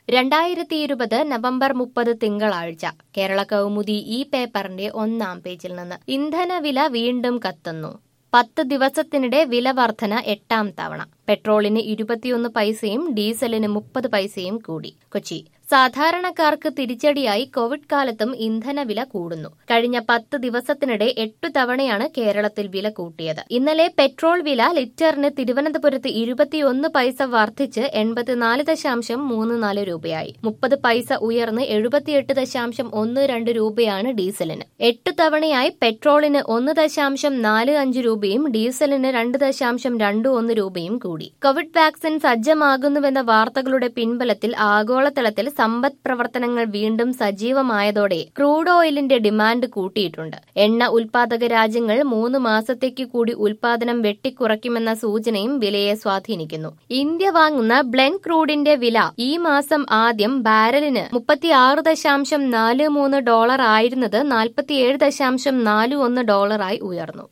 2020 November 30 തിങ്കളാഴ്ച കേരള കൗമുദി ഈ പേപ്പറിന്റെ 1-ാം പേജിൽ നിന്ന് ഇന്ധനവില വീണ്ടും കത്തുന്നു. 10 ദിവസത്തിനിടെ വില വർധന 8-ാം തവണ. പെട്രോളിന് 21 പൈസയും ഡീസലിന് 30 പൈസയും കൂടി. കൊച്ചി: സാധാരണക്കാർക്ക് തിരിച്ചടിയായി കോവിഡ് കാലത്തും ഇന്ധനവില കൂടുന്നു. കഴിഞ്ഞ 10 ദിവസത്തിനിടെ 8 തവണയാണ് കേരളത്തിൽ വില കൂട്ടിയത്. ഇന്നലെ പെട്രോൾ വില ലിറ്ററിന് തിരുവനന്തപുരത്ത് 21 പൈസ വർദ്ധിച്ച് 84.34 രൂപയായി. 30 പൈസ ഉയർന്ന് 78.12 രൂപയാണ് ഡീസലിന്. 8 തവണയായി പെട്രോളിന് 1.45 രൂപയും ഡീസലിന് 2.21 രൂപയും കൂടി. കോവിഡ് വാക്സിൻ സജ്ജമാകുന്നുവെന്ന വാർത്തകളുടെ പിൻബലത്തിൽ ആഗോളതലത്തിൽ സമ്പദ് പ്രവർത്തനങ്ങൾ വീണ്ടും സജീവമായതോടെ ക്രൂഡ് ഓയിലിന്റെ ഡിമാൻഡ് കൂട്ടിയിട്ടുണ്ട്. എണ്ണ ഉൽപാദക രാജ്യങ്ങൾ 3 മാസത്തേക്ക് കൂടി ഉൽപാദനം വെട്ടിക്കുറയ്ക്കുമെന്ന സൂചനയും വിലയെ സ്വാധീനിക്കുന്നു. ഇന്ത്യ വാങ്ങുന്ന ബ്ലെൻഡ് ക്രൂഡിന്റെ വില ഈ മാസം ആദ്യം ബാരലിന് $36.43 ആയിരുന്നത് $47.41 ആയി ഉയർന്നു.